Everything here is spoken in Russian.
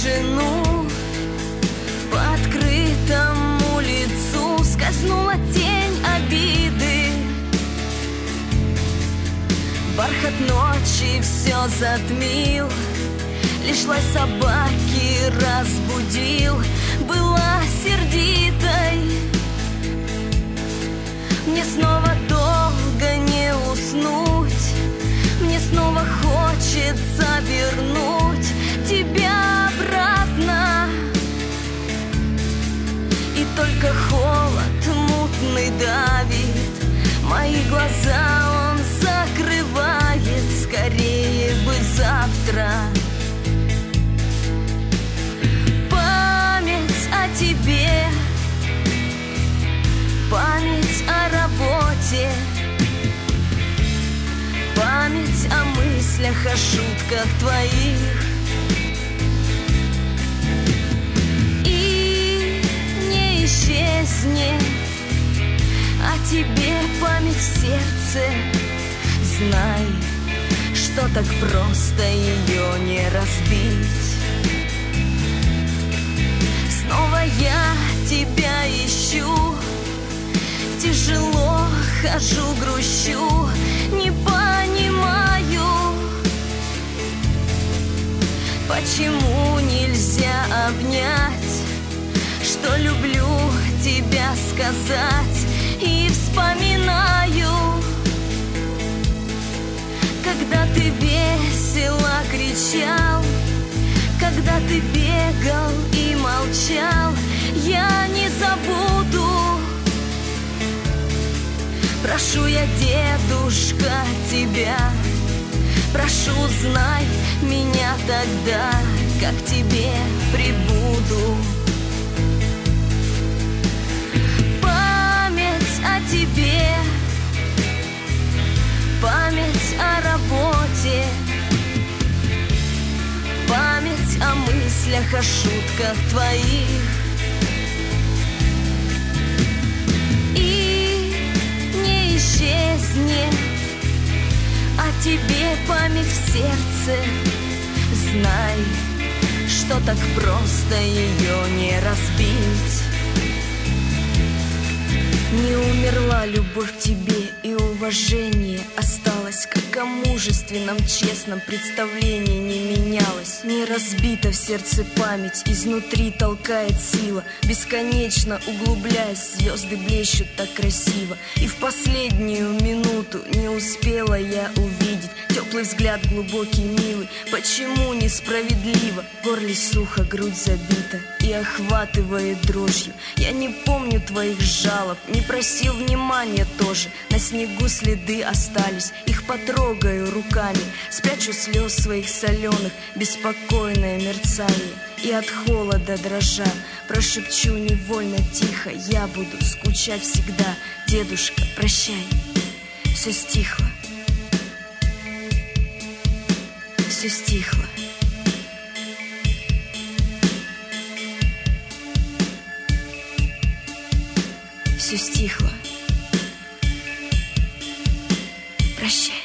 тишину. По открытому лицу скользнула тень обиды. Бархат ночи все затмил, лишь лай собаки разбудил. Была сердитой, мне снова долго не уснуть. Мне снова хочется вернуть тебя обратно. И только холод мутный давит мои глаза, он закрывает. Скорее бы завтра. Память о тебе, память о работе, память о мыслях, о шутках твоих. И не исчезнет о тебе память в сердце. Знай, что так просто ее не разбить. Снова я тебя ищу, тяжело хожу, грущу, не понимаю, почему нельзя обнять, что люблю тебя сказать. И вспоминаю, когда ты весело кричал, когда ты бегал и молчал. Я не забуду, прошу я, дедушка, тебя, прошу, знай меня тогда, как к тебе прибуду. Память о тебе, память о работе, память о мыслях, о шутках твоих. И не исчезнет о тебе память в сердце. Знай, что так просто ее не разбить. Не умерла любовь к тебе, и уважение осталось, как о мужественном, честном представлении не менялось. Не разбита в сердце память, изнутри толкает сила, бесконечно углубляясь, звезды блещут так красиво. И в последнюю минуту не успела я увидеть теплый взгляд, глубокий, милый. Почему несправедливо? В горле сухо, грудь забита и охватывает дрожью. Я не помню твоих жалоб, не просил внимания тоже. На снегу следы остались, их потрогаю руками, спрячу слез своих соленых, беспокойное мерцание. И от холода дрожа прошепчу невольно тихо: я буду скучать всегда. Дедушка, прощай, все стихло, все стихло. Все стихло. Прощай.